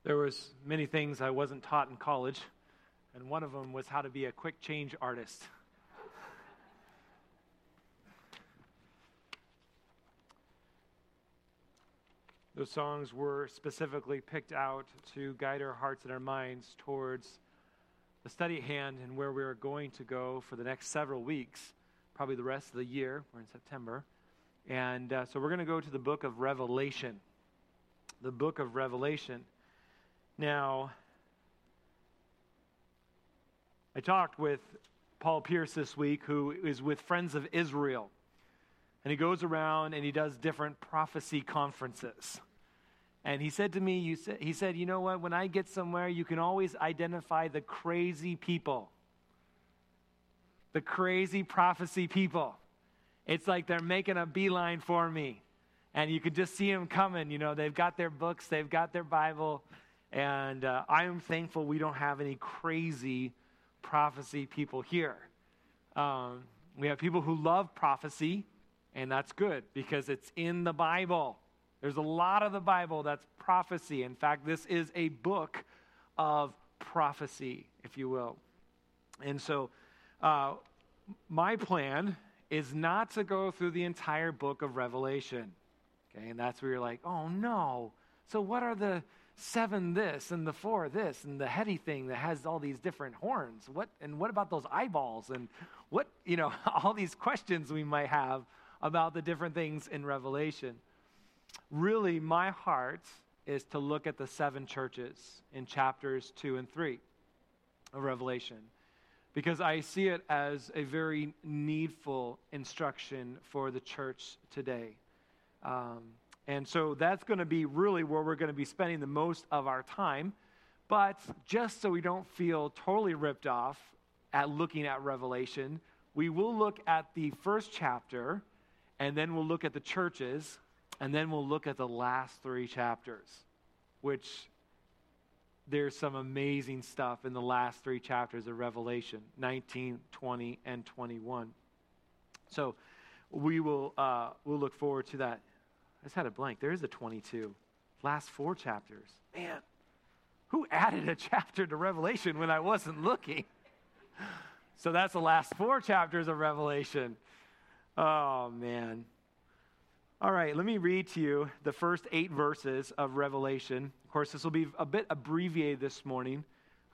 There was many things I wasn't taught in college, and one of them was how to be a quick change artist. Those songs were specifically picked out to guide our hearts and our minds towards the study at hand and where we are going to go for the next several weeks, probably the rest of the year. We're in September. And so we're going to go to the book of Revelation. The book of Revelation. Now, I talked with Paul Pierce this week, who is with Friends of Israel. And he goes around and he does different prophecy conferences. And he said to me, he said, you know what, when I get somewhere, you can always identify the crazy people. The crazy prophecy people. It's like they're making a beeline for me. And you could just see them coming. You know, they've got their books, they've got their Bible. And I am thankful we don't have any crazy prophecy people here. We have people who love prophecy, and that's good because it's in the Bible. There's a lot of the Bible that's prophecy. In fact, this is a book of prophecy, if you will. And so my plan is not to go through the entire book of Revelation. Okay, and that's where you're like, oh no. So what are the 7 this and the 4 this and the heady thing that has all these different horns? What about those eyeballs? And what, all these questions we might have about the different things in Revelation. Really, my heart is to look at the 7 churches in chapters 2 and 3 of Revelation, because I see it as a very needful instruction for the church today. And so that's going to be really where we're going to be spending the most of our time. But just so we don't feel totally ripped off at looking at Revelation, we will look at the first chapter, and then we'll look at the churches, and then we'll look at the last 3 chapters, which there's some amazing stuff in the last 3 chapters of Revelation, 19, 20, and 21. So we'll look forward to that. I just had a blank. There is a 22. Last 4 chapters. Man, who added a chapter to Revelation when I wasn't looking? So that's the last 4 chapters of Revelation. Oh, man. All right, let me read to you the first 8 verses of Revelation. Of course, this will be a bit abbreviated this morning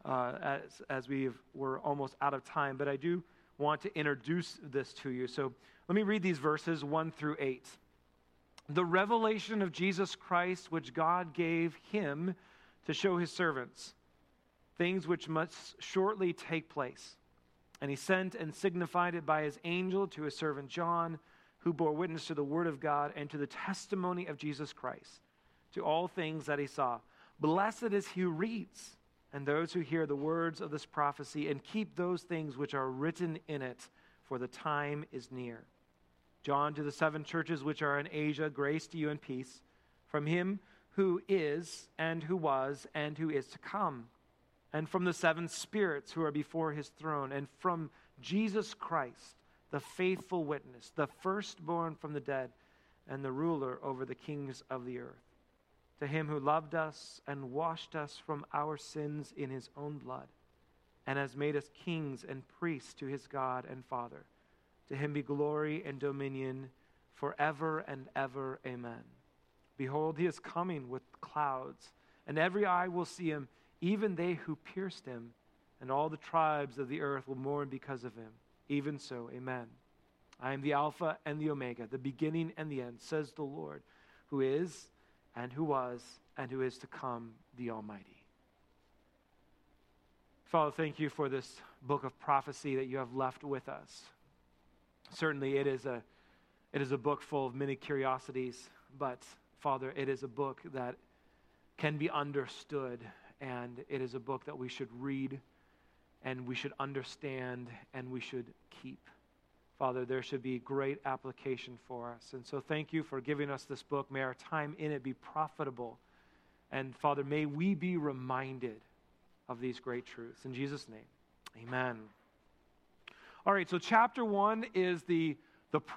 as we're almost out of time, but I do want to introduce this to you. So let me read these verses 1 through 8. The revelation of Jesus Christ, which God gave him to show his servants, things which must shortly take place. And he sent and signified it by his angel to his servant John, who bore witness to the word of God and to the testimony of Jesus Christ, to all things that he saw. Blessed is he who reads, and those who hear the words of this prophecy, and keep those things which are written in it, for the time is near. John, to the 7 churches which are in Asia, grace to you and peace, from him who is, and who was, and who is to come, and from the 7 spirits who are before his throne, and from Jesus Christ, the faithful witness, the firstborn from the dead, and the ruler over the kings of the earth. To him who loved us and washed us from our sins in his own blood, and has made us kings and priests to his God and Father. To him be glory and dominion forever and ever. Amen. Behold, he is coming with clouds, and every eye will see him, even they who pierced him, and all the tribes of the earth will mourn because of him. Even so, amen. I am the Alpha and the Omega, the beginning and the end, says the Lord, who is, and who was, and who is to come, the Almighty. Father, thank you for this book of prophecy that you have left with us. Certainly it is a book full of many curiosities, but Father, it is a book that can be understood, and it is a book that we should read, and we should understand, and we should keep. Father, there should be great application for us. And so thank you for giving us this book. May our time in it be profitable. And Father, may we be reminded of these great truths. In Jesus' name, amen. All right, so chapter 1 is the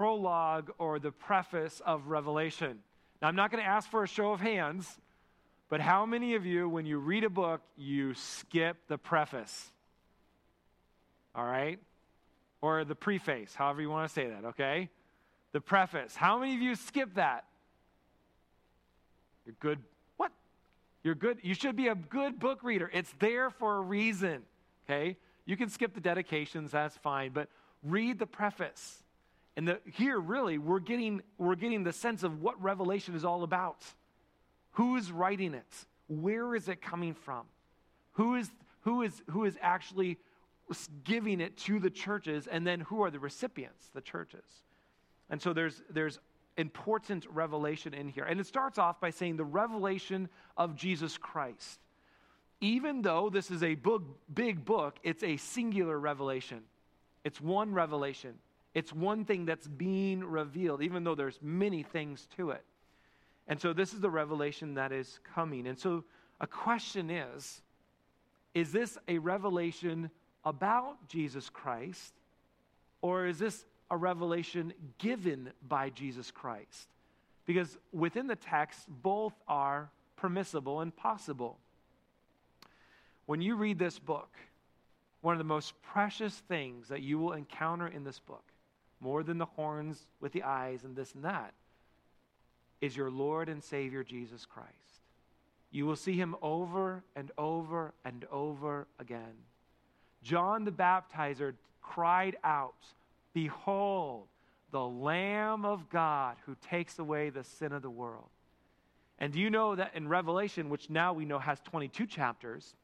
the prologue or the preface of Revelation. Now, I'm not going to ask for a show of hands, But how many of you, when you read a book, you skip the preface? All right? Or the preface, however you want to say that, okay? The preface. How many of you skip that? You're good. What? You're good. You should be a good book reader. It's there for a reason, okay? You can skip the dedications, that's fine, but read the preface. And here, really, we're getting the sense of what Revelation is all about. Who is writing it? Where is it coming from? Who is actually giving it to the churches? And then who are the recipients? The churches. And so there's important revelation in here. And it starts off by saying the revelation of Jesus Christ. Even though this is a big book, it's a singular revelation. It's one revelation. It's one thing that's being revealed, even though there's many things to it. And so this is the revelation that is coming. And so a question is this a revelation about Jesus Christ, or is this a revelation given by Jesus Christ? Because within the text, both are permissible and possible. When you read this book, one of the most precious things that you will encounter in this book, more than the horns with the eyes and this and that, is your Lord and Savior Jesus Christ. You will see him over and over and over again. John the Baptizer cried out, "Behold, the Lamb of God who takes away the sin of the world." And do you know that in Revelation, which now we know has 22 chapters,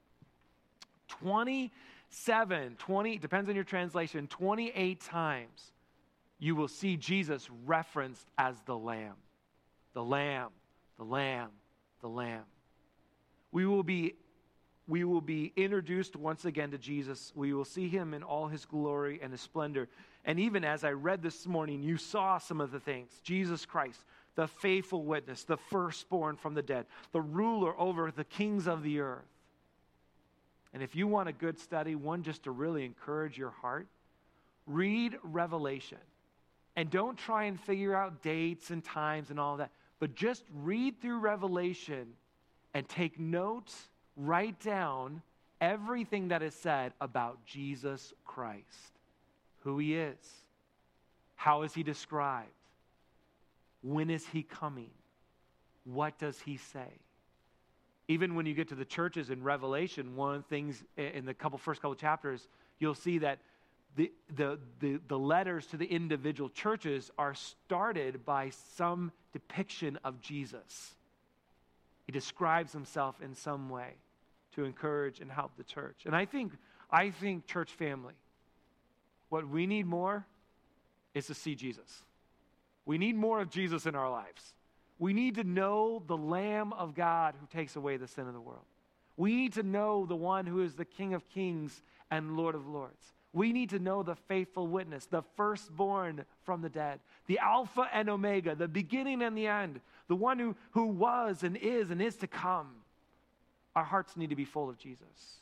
20, depends on your translation, 28 times, you will see Jesus referenced as the Lamb. The Lamb, the Lamb, the Lamb. We will be introduced once again to Jesus. We will see him in all his glory and his splendor. And even as I read this morning, you saw some of the things. Jesus Christ, the faithful witness, the firstborn from the dead, the ruler over the kings of the earth. And if you want a good study, one just to really encourage your heart, read Revelation. And don't try and figure out dates and times and all that, but just read through Revelation and take notes, write down everything that is said about Jesus Christ. Who he is. How is he described? When is he coming? What does he say? Even when you get to the churches in Revelation, one of the things in the first couple chapters, you'll see that the letters to the individual churches are started by some depiction of Jesus. He describes himself in some way to encourage and help the church. And I think church family, what we need more is to see Jesus. We need more of Jesus in our lives. We need to know the Lamb of God who takes away the sin of the world. We need to know the one who is the King of Kings and Lord of Lords. We need to know the faithful witness, the firstborn from the dead, the Alpha and Omega, the beginning and the end, the one who was and is to come. Our hearts need to be full of Jesus.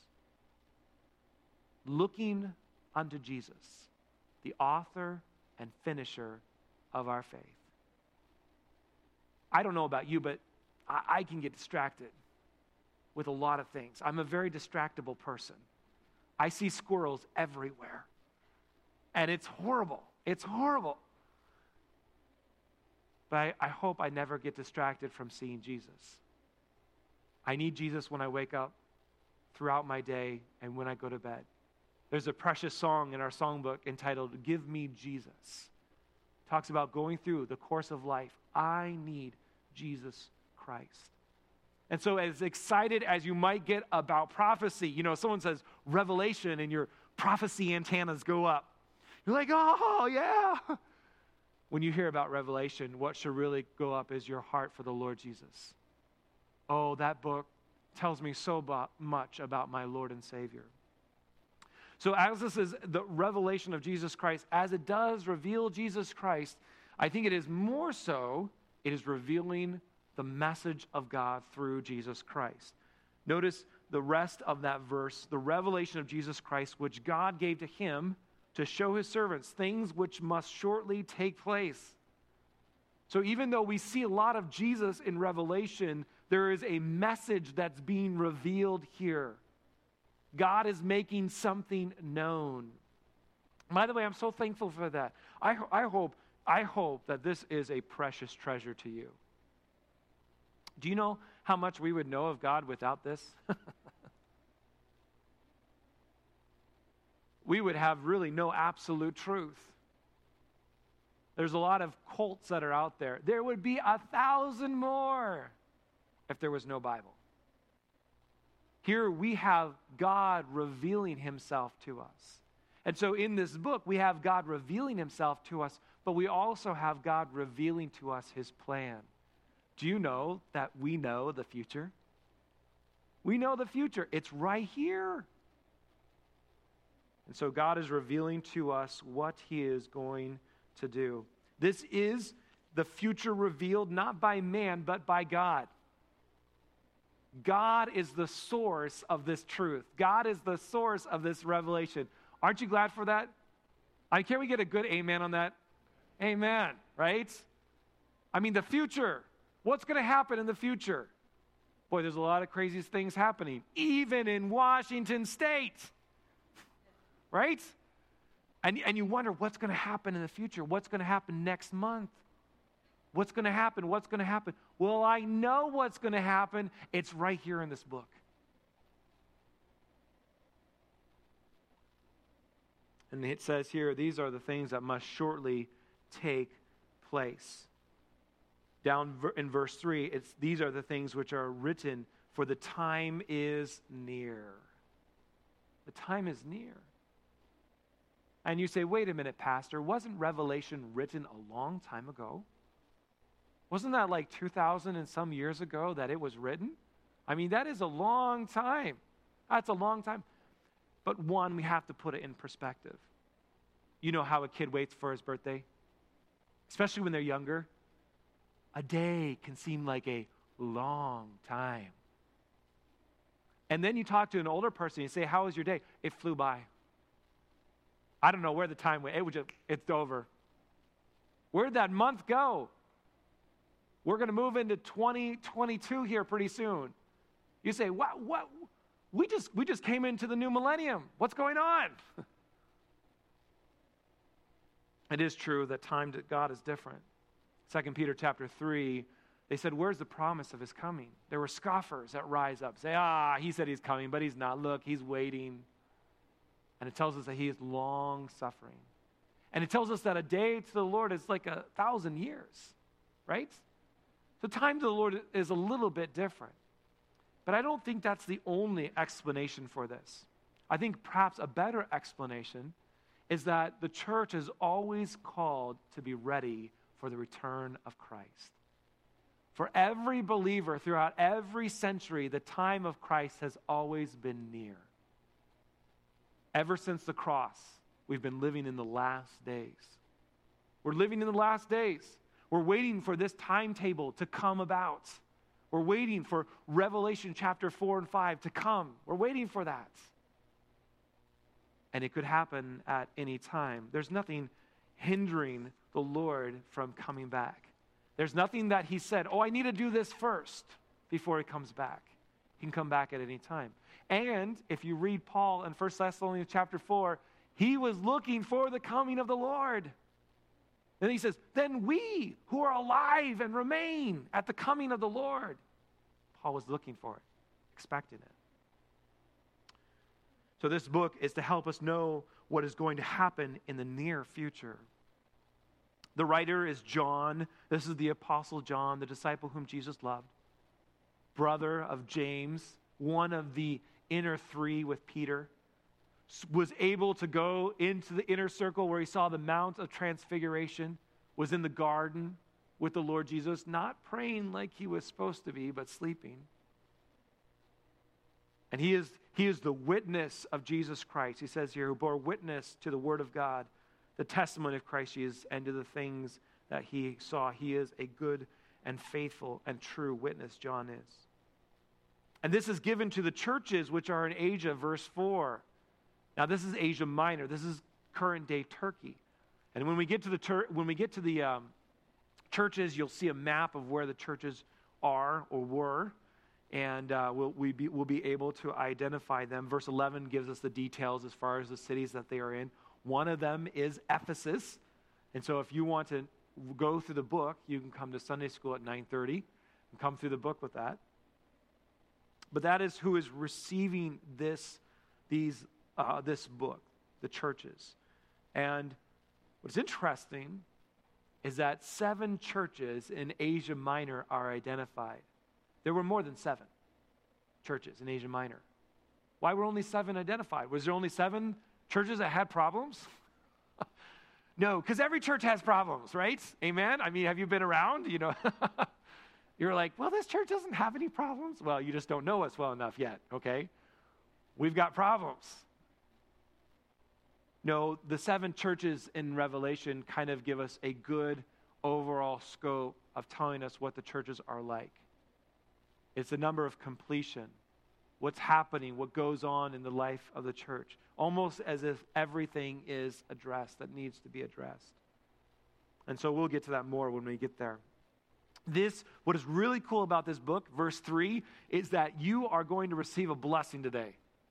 Looking unto Jesus, the author and finisher of our faith. I don't know about you, but I can get distracted with a lot of things. I'm a very distractible person. I see squirrels everywhere. And it's horrible. It's horrible. But I hope I never get distracted from seeing Jesus. I need Jesus when I wake up, throughout my day, and when I go to bed. There's a precious song in our songbook entitled, "Give Me Jesus." It talks about going through the course of life. I need Jesus Christ. And so as excited as you might get about prophecy, someone says Revelation and your prophecy antennas go up. You're like, oh, yeah. When you hear about Revelation, what should really go up is your heart for the Lord Jesus. Oh, that book tells me so much about my Lord and Savior. So as this is the revelation of Jesus Christ, as it does reveal Jesus Christ, I think it is more so, it is revealing the message of God through Jesus Christ. Notice the rest of that verse, the revelation of Jesus Christ, which God gave to him to show his servants things which must shortly take place. So even though we see a lot of Jesus in Revelation, there is a message that's being revealed here. God is making something known. By the way, I'm so thankful for that. I hope that this is a precious treasure to you. Do you know how much we would know of God without this? We would have really no absolute truth. There's a lot of cults that are out there. There would be 1,000 more if there was no Bible. Here we have God revealing himself to us. And so in this book, we have God revealing himself to us, but we also have God revealing to us his plan. Do you know that we know the future? We know the future. It's right here. And so God is revealing to us what he is going to do. This is the future revealed not by man, but by God. God is the source of this truth. God is the source of this revelation. Aren't you glad for that? Can we get a good amen on that? Amen, right? I mean, the future. What's going to happen in the future? Boy, there's a lot of crazy things happening, even in Washington State, right? And you wonder what's going to happen in the future. What's going to happen next month? What's going to happen? What's going to happen? Well, I know what's going to happen. It's right here in this book. And it says here, these are the things that must shortly take place. Down in verse 3, these are the things which are written, for the time is near. The time is near. And you say, wait a minute, Pastor, wasn't Revelation written a long time ago? Wasn't that like 2,000 and some years ago that it was written? I mean, that is a long time. That's a long time. But one, we have to put it in perspective. You know how a kid waits for his birthday? Especially when they're younger. A day can seem like a long time. And then you talk to an older person, you say, how was your day? It flew by. I don't know where the time went. It's over. Where'd that month go? We're going to move into 2022 here pretty soon. You say, what? We just came into the new millennium. What's going on? It is true that time to God is different. 2 Peter chapter 3, they said, where's the promise of his coming? There were scoffers that rise up, say, he said he's coming, but he's not. Look, he's waiting. And it tells us that he is long suffering. And it tells us that a day to the Lord is like 1,000 years, right? So time to the Lord is a little bit different. But I don't think that's the only explanation for this. I think perhaps a better explanation is that the church is always called to be ready for the return of Christ. For every believer throughout every century, the time of Christ has always been near. Ever since the cross, we've been living in the last days. We're living in the last days. We're waiting for this timetable to come about. We're waiting for Revelation chapter 4 and 5 to come. We're waiting for that. And it could happen at any time. There's nothing hindering the Lord from coming back. There's nothing that he said, I need to do this first before he comes back. He can come back at any time. And if you read Paul in 1 Thessalonians chapter 4, he was looking for the coming of the Lord. And he says, then we who are alive and remain at the coming of the Lord. Paul was looking for it, expecting it. So this book is to help us know what is going to happen in the near future. The writer is John. This is the Apostle John, the disciple whom Jesus loved. Brother of James, one of the inner three with Peter. Was able to go into the inner circle where he saw the Mount of Transfiguration, was in the garden with the Lord Jesus, not praying like he was supposed to be, but sleeping. And he is the witness of Jesus Christ. He says here, who bore witness to the word of God, the testimony of Christ Jesus, and to the things that he saw. He is a good and faithful and true witness, John is. And this is given to the churches which are in Asia, verse 4. Now, this is Asia Minor. This is current-day Turkey. And when we get to the churches, you'll see a map of where the churches are or were, and we'll be able to identify them. Verse 11 gives us the details as far as the cities that they are in. One of them is Ephesus, and so if you want to go through the book, you can come to Sunday school at 9:30 and come through the book with that. But that is who is receiving this book, the churches. And what's interesting is that 7 churches in Asia Minor are identified. There were more than 7 churches in Asia Minor. Why were only 7 identified? Was there only 7 churches that had problems? No, because every church has problems, right? Amen? I mean, have you been around? You know, you're like, well, this church doesn't have any problems. Well, you just don't know us well enough yet, okay? We've got problems. No, the 7 churches in Revelation kind of give us a good overall scope of telling us what the churches are like. It's the number of completion, what's happening, what goes on in the life of the church, almost as if everything is addressed that needs to be addressed. And so we'll get to that more when we get there. What is really cool about this book, verse 3, is that you are going to receive a blessing today.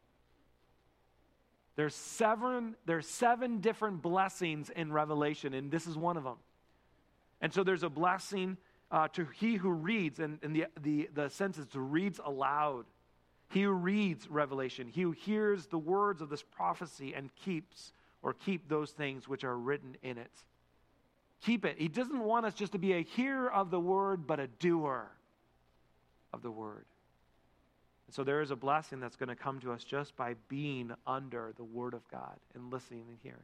There's 7 different blessings in Revelation, and this is one of them. And so there's a blessing to he who reads, and the sense is to reads aloud. He who reads Revelation, he who hears the words of this prophecy and keep those things which are written in it. Keep it. He doesn't want us just to be a hearer of the word, but a doer of the word. And so there is a blessing that's going to come to us just by being under the word of God and listening and hearing.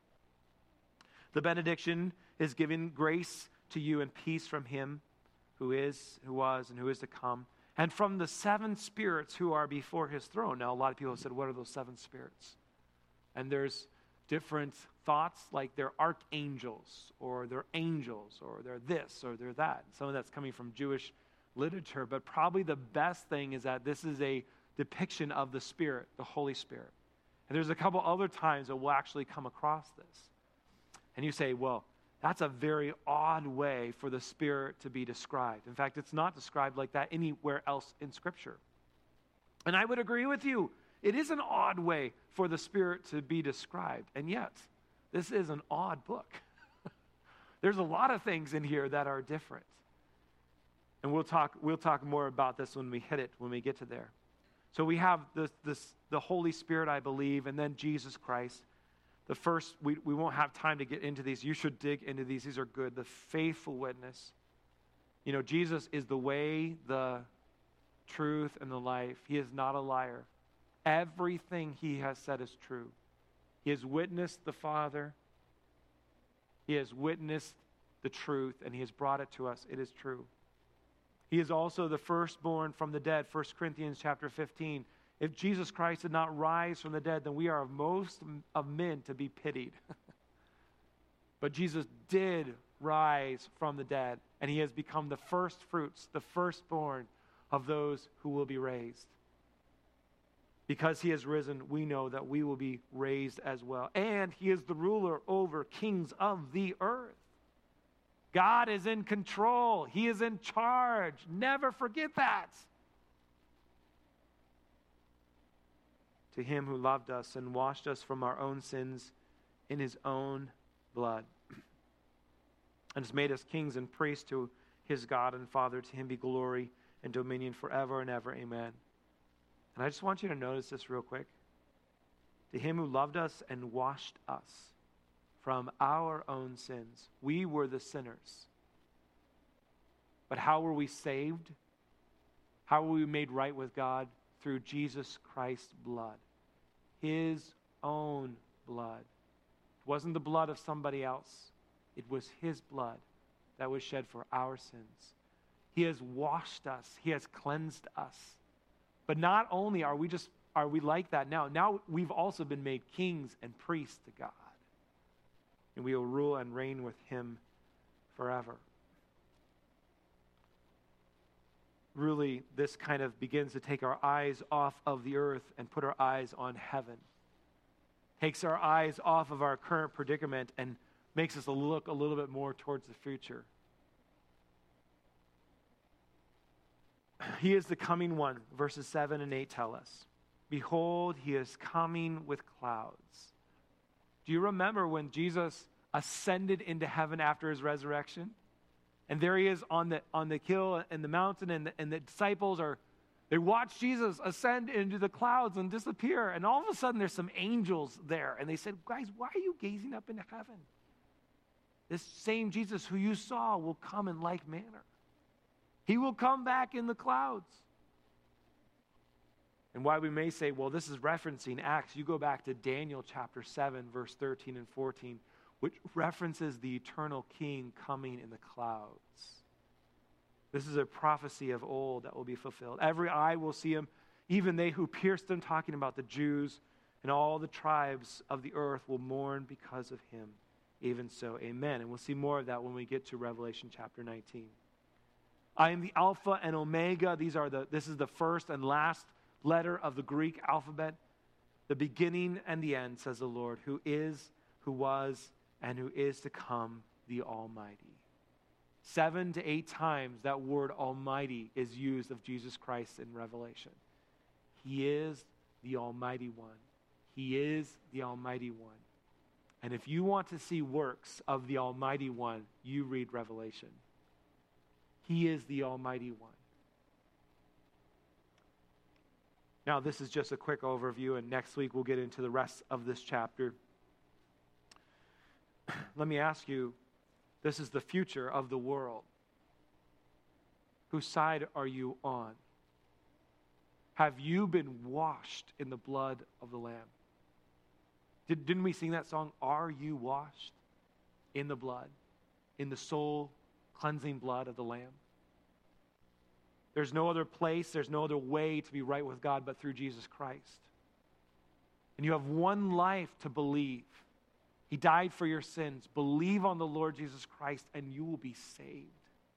The benediction is giving grace to you and peace from him who is, who was, and who is to come, and from the 7 spirits who are before his throne. Now, a lot of people have said, what are those 7 spirits? And there's different thoughts, like they're archangels, or they're angels, or they're this, or they're that. Some of that's coming from Jewish literature, but probably the best thing is that this is a depiction of the Spirit, the Holy Spirit. And there's a couple other times that we'll actually come across this. And you say, well, that's a very odd way for the Spirit to be described. In fact, it's not described like that anywhere else in Scripture. And I would agree with you. It is an odd way for the Spirit to be described. And yet, this is an odd book. There's a lot of things in here that are different. And we'll talk more about this when we get to there. So we have the Holy Spirit, I believe, and then Jesus Christ. The first, we won't have time to get into these. You should dig into these. These are good. The faithful witness. You know, Jesus is the way, the truth, and the life. He is not a liar. Everything he has said is true. He has witnessed the Father. He has witnessed the truth, and he has brought it to us. It is true. He is also the firstborn from the dead, 1 Corinthians chapter 15. If Jesus Christ did not rise from the dead, then we are of most of men to be pitied. But Jesus did rise from the dead, and he has become the first fruits, the firstborn of those who will be raised. Because he has risen, we know that we will be raised as well. And he is the ruler over kings of the earth. God is in control. He is in charge. Never forget that. To him who loved us and washed us from our own sins in his own blood, and has made us kings and priests to his God and Father. To him be glory and dominion forever and ever. Amen. And I just want you to notice this real quick. To him who loved us and washed us from our own sins. We were the sinners. But how were we saved? How were we made right with God? Through Jesus Christ's blood. His own blood. It wasn't the blood of somebody else. It was his blood that was shed for our sins. He has washed us. He has cleansed us. But not only are we like that now we've also been made kings and priests to God. And we will rule and reign with him forever. Really, this kind of begins to take our eyes off of the earth and put our eyes on heaven. Takes our eyes off of our current predicament and makes us look a little bit more towards the future. He is the coming one. Verses 7 and 8 tell us, behold, he is coming with clouds. Do you remember when Jesus ascended into heaven after his resurrection? And there he is on the hill and the mountain, and the disciples they watch Jesus ascend into the clouds and disappear. And all of a sudden there's some angels there. And they said, guys, why are you gazing up into heaven? This same Jesus who you saw will come in like manner. He will come back in the clouds. And why we may say, well, this is referencing Acts, you go back to Daniel chapter 7, verse 13 and 14, which references the eternal king coming in the clouds. This is a prophecy of old that will be fulfilled. Every eye will see him, even they who pierced him, talking about the Jews, and all the tribes of the earth will mourn because of him. Even so, amen. And we'll see more of that when we get to Revelation chapter 19. I am the Alpha and Omega. This is the first and last letter of the Greek alphabet. The beginning and the end, says the Lord, who is, who was, and who is to come, the Almighty. 7 to 8 times that word Almighty is used of Jesus Christ in Revelation. He is the Almighty One. He is the Almighty One. And if you want to see works of the Almighty One, you read Revelation. He is the Almighty One. Now, this is just a quick overview, and next week we'll get into the rest of this chapter. Let me ask you, this is the future of the world. Whose side are you on? Have you been washed in the blood of the Lamb? Didn't we sing that song, Are You Washed in the Blood, in the soul cleansing blood of the Lamb? There's no other place, there's no other way to be right with God but through Jesus Christ. And you have one life to believe. He died for your sins. Believe on the Lord Jesus Christ and you will be saved.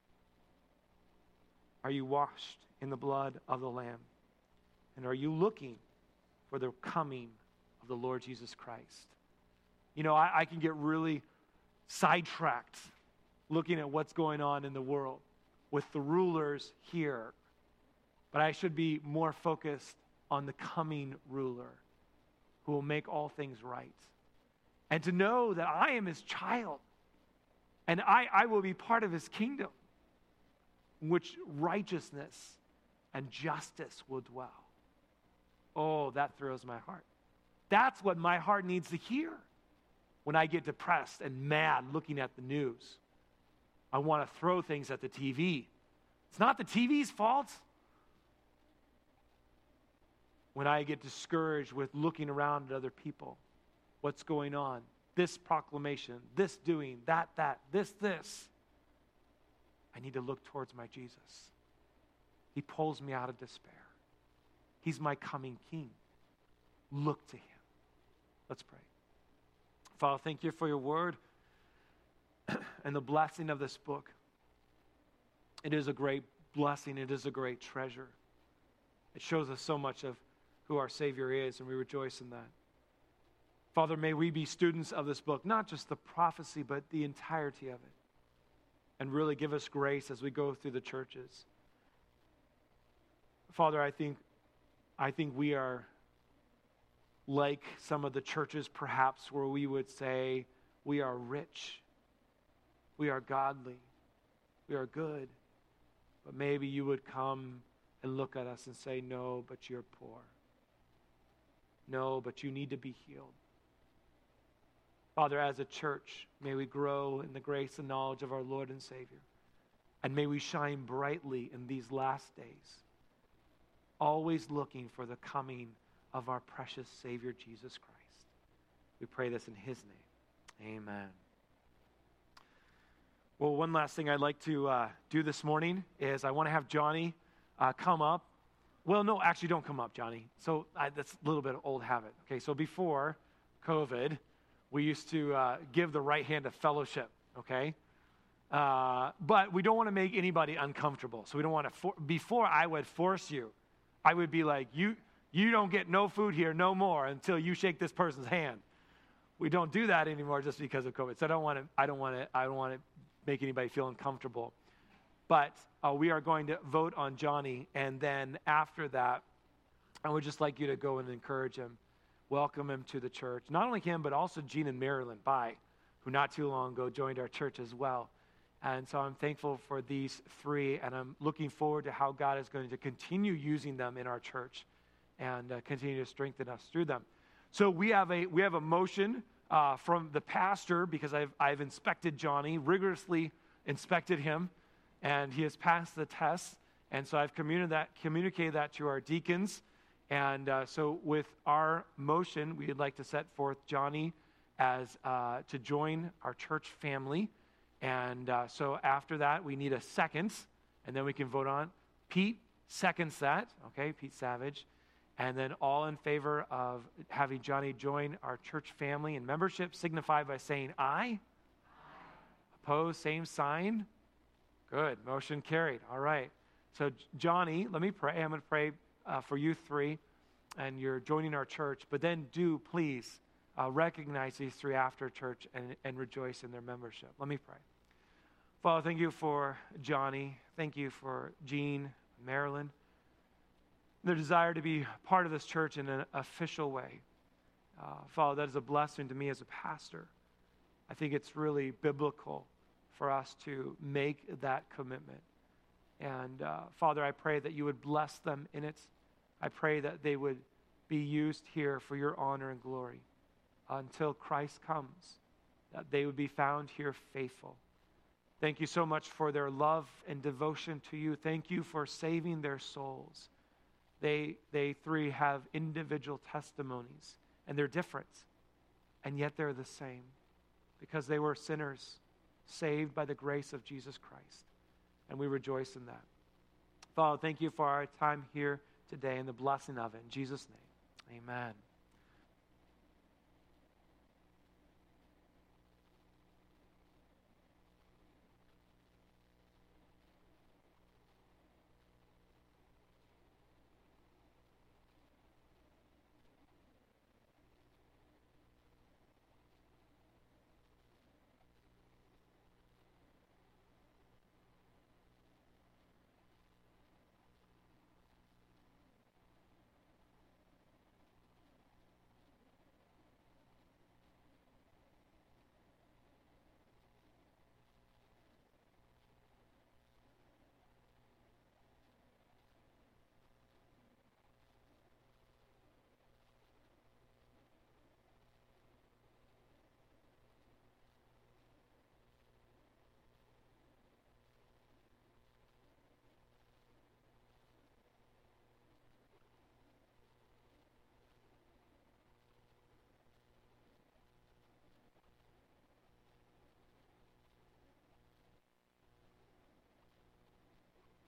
Are you washed in the blood of the Lamb? And are you looking for the coming of the Lord Jesus Christ? You know, I can get really sidetracked looking at what's going on in the world with the rulers here. But I should be more focused on the coming ruler who will make all things right. And to know that I am his child and I will be part of his kingdom, in which righteousness and justice will dwell. Oh, that thrills my heart. That's what my heart needs to hear when I get depressed and mad looking at the news. I want to throw things at the TV. It's not the TV's fault. When I get discouraged with looking around at other people, what's going on, this proclamation, this doing, that, this, I need to look towards my Jesus. He pulls me out of despair. He's my coming King. Look to him. Let's pray. Father, thank you for your word and the blessing of this book. It is a great blessing. It is a great treasure. It shows us so much of who our Savior is, and we rejoice in that. Father, may we be students of this book, not just the prophecy, but the entirety of it. And really give us grace as we go through the churches. Father, I think we are like some of the churches perhaps where we would say we are rich, we are godly, we are good. But maybe you would come and look at us and say, no, but you're poor. No, but you need to be healed. Father, as a church, may we grow in the grace and knowledge of our Lord and Savior. And may we shine brightly in these last days, always looking for the coming of our precious Savior, Jesus Christ. We pray this in his name. Amen. Well, one last thing I'd like to do this morning is I want to have Johnny come up. Well, no, actually don't come up, Johnny. So that's a little bit of old habit. Okay, so before COVID, we used to give the right hand of fellowship, okay? But we don't want to make anybody uncomfortable. So we don't want to, before I would force you, I would be like, you don't get no food here no more until you shake this person's hand. We don't do that anymore just because of COVID. So I don't want to make anybody feel uncomfortable. But we are going to vote on Johnny, and then after that, I would just like you to go and encourage him, welcome him to the church. Not only him, but also Gene and Marilyn Bai, who not too long ago joined our church as well. And so I'm thankful for these three, and I'm looking forward to how God is going to continue using them in our church and continue to strengthen us through them. So we have a motion from the pastor, because I've inspected Johnny, rigorously inspected him, and he has passed the test. And so I've communicated that to our deacons. And so with our motion, we'd like to set forth Johnny as to join our church family. And so after that, we need a second, and then we can vote on. Pete seconds that, okay, Pete Savage. And then all in favor of having Johnny join our church family and membership signify by saying aye. Opposed, same sign. Good, motion carried. All right. So Johnny, let me pray. I'm going to pray for you three, and you're joining our church. But then do please recognize these three after church and rejoice in their membership. Let me pray. Father, thank you for Johnny. Thank you for Gene, Marilyn. Their desire to be part of this church in an official way. Father, that is a blessing to me as a pastor. I think it's really biblical for us to make that commitment. And Father, I pray that you would bless them in it. I pray that they would be used here for your honor and glory until Christ comes, that they would be found here faithful. Thank you so much for their love and devotion to you. Thank you for saving their souls. They three have individual testimonies, and they're different, and yet they're the same, because they were sinners saved by the grace of Jesus Christ, and we rejoice in that. Father, thank you for our time here today and the blessing of it. In Jesus' name, amen.